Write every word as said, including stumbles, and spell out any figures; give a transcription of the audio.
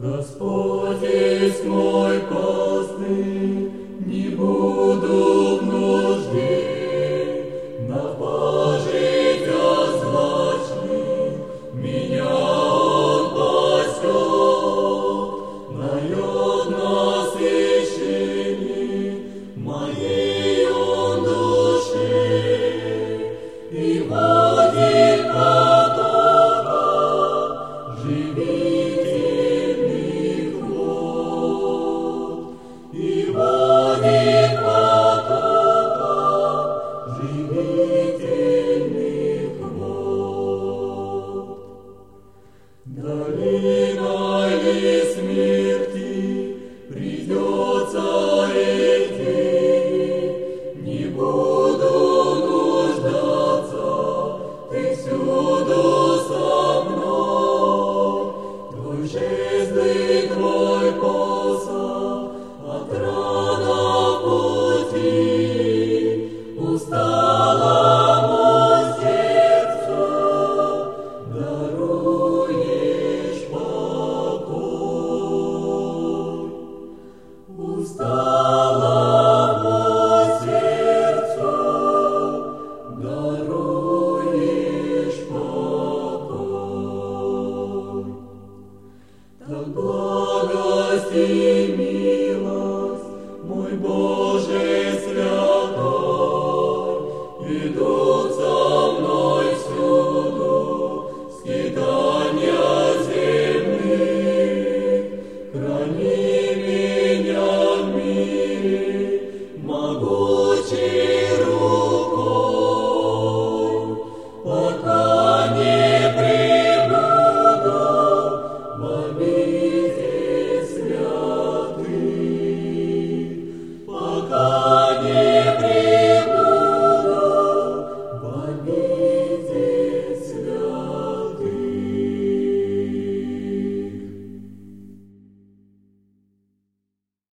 Господь есть мой пастырь, не буду в нужде, на пажить озлачный меня Он пасет, дает насыщение моей Он душе и водит потоком живительных вод, и водит потоком живительных вод. Долиной ли смерти придется идти, не буду нуждаться, Ты всюду со мной, Твой жест и Твой посох, охрана пути, усталому сердцу даруешь покой. Усталому сердцу даруешь покой. Так благость и милость, мой Боже святой, идут за